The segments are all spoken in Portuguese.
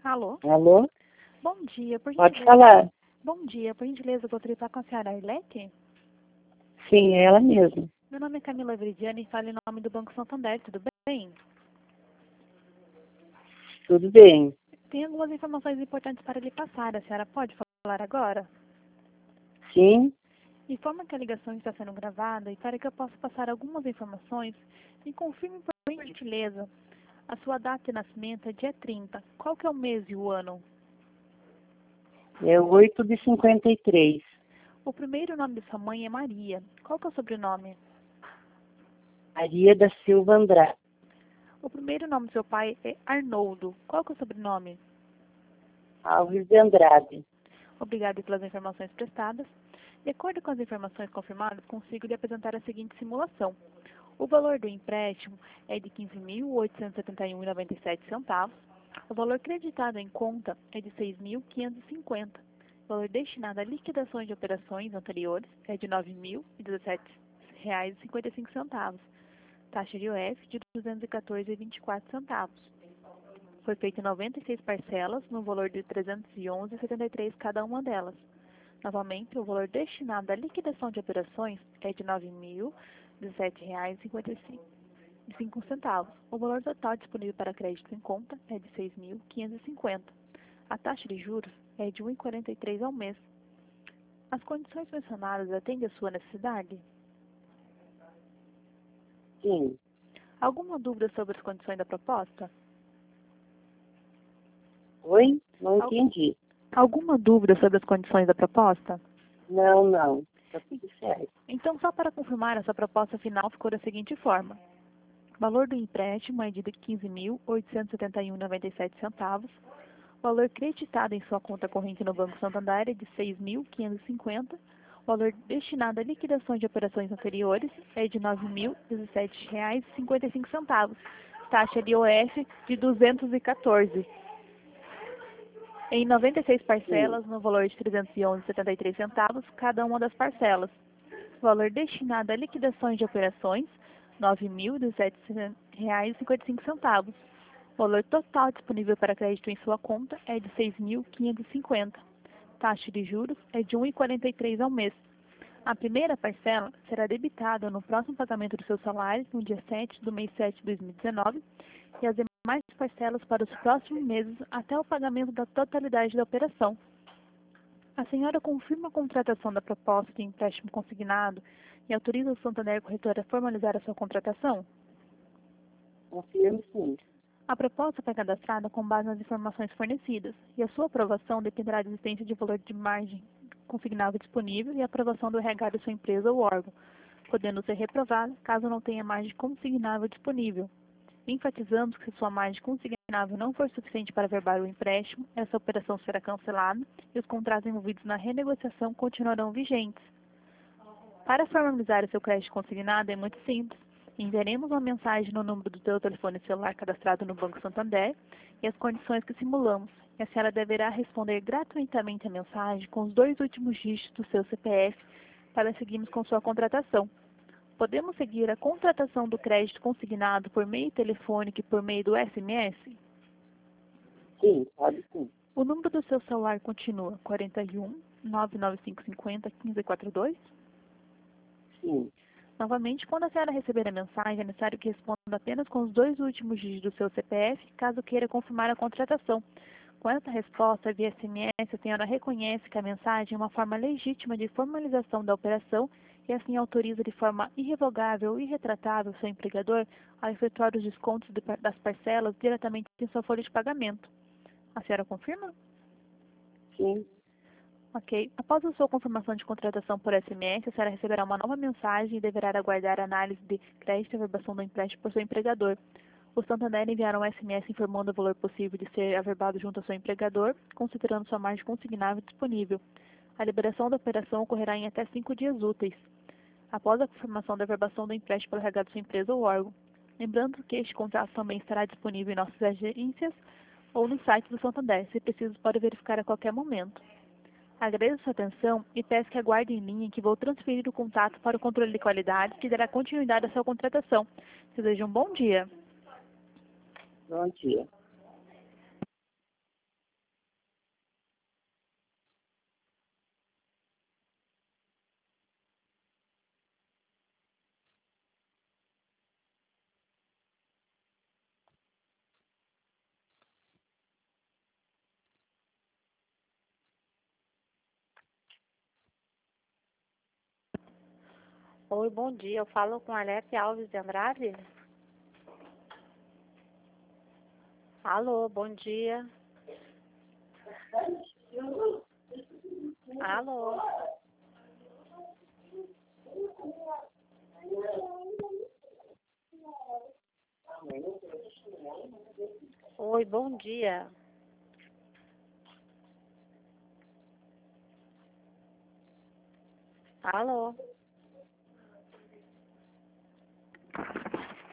Alô? Alô? Bom dia, por Pode gentileza. falar. Bom dia, por gentileza, eu gostaria de falar com a senhora Arlete? Sim, é ela mesma. Meu nome é Camila Veridiana e falo em nome do Banco Santander, tudo bem? Tudo bem? Tem algumas informações importantes para lhe passar, a senhora pode falar agora? Sim, Informa que a ligação está sendo gravada e para que eu possa passar algumas informações, me confirme por gentileza. A sua data de nascimento é dia 30. Qual que é o mês e o ano? é 8 de 53. O primeiro nome de sua mãe é Maria. Qual que é o sobrenome? Maria da Silva Andrade. O primeiro nome do seu pai é Arnoldo. Qual que é o sobrenome? Alves de Andrade. Obrigada pelas informações prestadas. De acordo com as informações confirmadas, consigo lhe apresentar a seguinte simulação. O valor do empréstimo é de R$ 15.871,97. O valor creditado em conta é de R$ 6.550. O valor destinado a liquidações de operações anteriores é de R$ 9.017,55. Taxa de UF de R$ 214,24. Foi feito em 96 parcelas, no valor de R$ 311,73 cada uma delas. Novamente, o valor destinado à liquidação de operações é de R$ 9.017,55. O valor total disponível para crédito em conta é de R$ 6.550. A taxa de juros é de 1,43 ao mês. As condições mencionadas atendem à sua necessidade? Sim. Alguma dúvida sobre as condições da proposta? Oi? Não Al- entendi. Alguma dúvida sobre as condições da proposta? Não. Tá tudo certo. Então, só para confirmar, essa proposta final ficou da seguinte forma. O valor do empréstimo é de R$ 15.871,97. O valor creditado em sua conta corrente no Banco Santander é de R$ 6.550. O valor destinado à liquidação de operações anteriores é de R$ 9.017,55. Taxa de OF de 214. Em 96 Sim. parcelas, no valor de R$ 311,73, cada uma das parcelas. O valor destinado à liquidações de operações, R$ 9.017,55. O valor total disponível para crédito em sua conta é de R$ 6.550. Taxa de juros é de 1,43 ao mês. A primeira parcela será debitada no próximo pagamento do seu salário, no dia 7 do mês 7 de 2019, e as demais parcelas para os próximos meses até o pagamento da totalidade da operação. A senhora confirma a contratação da proposta de empréstimo consignado e autoriza o Santander Corretora a formalizar a sua contratação? Confirmo sim. A proposta foi cadastrada com base nas informações fornecidas e a sua aprovação dependerá da existência de valor de margem consignável disponível e a aprovação do RH de sua empresa ou órgão, podendo ser reprovada caso não tenha margem consignável disponível. Enfatizamos que se sua margem consignável não for suficiente para averbar o empréstimo, essa operação será cancelada e os contratos envolvidos na renegociação continuarão vigentes. Para formalizar o seu crédito consignado é muito simples. Enviaremos uma mensagem no número do seu telefone celular cadastrado no Banco Santander e as condições que simulamos. E a senhora deverá responder gratuitamente a mensagem com os 2 últimos dígitos do seu CPF para seguirmos com sua contratação. Podemos seguir a contratação do crédito consignado por meio telefônico e por meio do SMS? Sim, pode sim. O número do seu celular continua 41 99550 1542? Sim. Novamente, quando a senhora receber a mensagem, é necessário que responda apenas com os 2 últimos dígitos do seu CPF, caso queira confirmar a contratação. Com essa resposta via SMS, a senhora reconhece que a mensagem é uma forma legítima de formalização da operação e assim autoriza de forma irrevogável e irretratável seu empregador a efetuar os descontos das parcelas diretamente em sua folha de pagamento. A senhora confirma? Sim. Ok. Após a sua confirmação de contratação por SMS, a senhora receberá uma nova mensagem e deverá aguardar a análise de crédito e averbação do empréstimo por seu empregador. O Santander enviará um SMS informando o valor possível de ser averbado junto ao seu empregador, considerando sua margem consignável disponível. A liberação da operação ocorrerá em até 5 dias úteis, após a confirmação da averbação do empréstimo pelo RH de sua empresa ou órgão. Lembrando que este contrato também estará disponível em nossas agências ou no site do Santander. Se preciso, pode verificar a qualquer momento. Agradeço sua atenção e peço que aguarde em linha que vou transferir o contato para o controle de qualidade que dará continuidade à sua contratação. Desejo um bom dia. Bom dia. Oi, bom dia. Eu falo com Alete Alves de Andrade? Alô, bom dia. Alô. Oi, bom dia. Alô.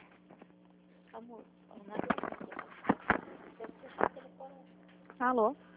Amor, Alô?